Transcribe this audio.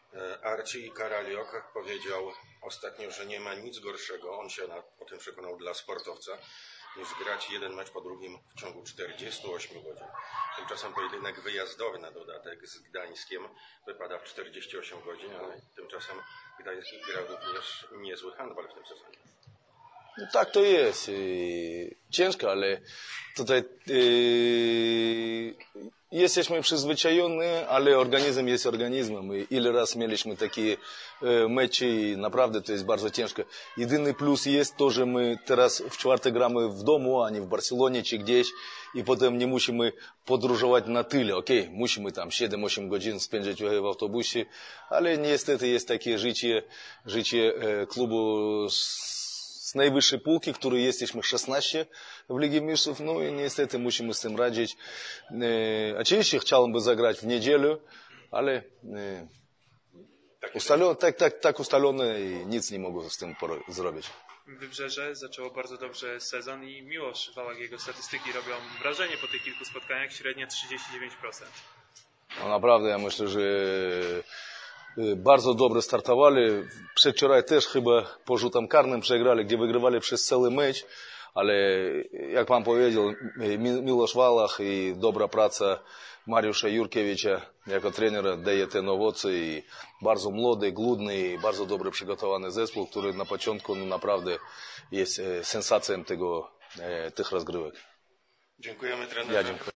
Archie Karaliok powiedział ostatnio, że nie ma nic gorszego, on się o tym przekonał, dla sportowca, niż grać jeden mecz po drugim w ciągu 48 godzin. Tymczasem pojedynek wyjazdowy na dodatek z Gdańskiem wypada w 48 godzin, ale tymczasem Gdański gra również niezły handbal w tym sezonie. No tak to jest. Ciężko, ale tutaj jesteśmy przyzwyczajeni, ale organizm jest organizmem. I ile raz mieliśmy takie mecze i naprawdę to jest bardzo ciężko. Jedyny plus jest to, że my teraz w czwartek gramy w domu, a nie w Barcelonie czy gdzieś i potem nie musimy podróżować na tyle. Okej, musimy tam 7-8 godzin spędzić w autobusie, ale niestety jest takie życie klubu z najwyższej półki, który jesteśmy 16 w Lidze Mistrzów, no i niestety musimy z tym radzić. Oczywiście chciałbym zagrać w niedzielę, ale tak ustalone i nic nie mogę z tym zrobić. Wybrzeże zaczęło bardzo dobrze sezon i Miłosz Wałak, jego statystyki robią wrażenie po tych kilku spotkaniach, średnia 39%. No naprawdę, ja myślę, że bardzo dobrze startowali. Przedwczoraj też chyba po rzutom karnym przegrali, gdzie wygrywali przez cały mecz, ale jak pan powiedział, Miłosz Wałach i dobra praca Mariusza Jurkiewicza jako trenera daje ten owoce i bardzo młody, głodny i bardzo dobrze przygotowany zespół, który na początku naprawdę jest sensacją tych rozgrywek. Dziękujemy trenerze. Ja dziękuję.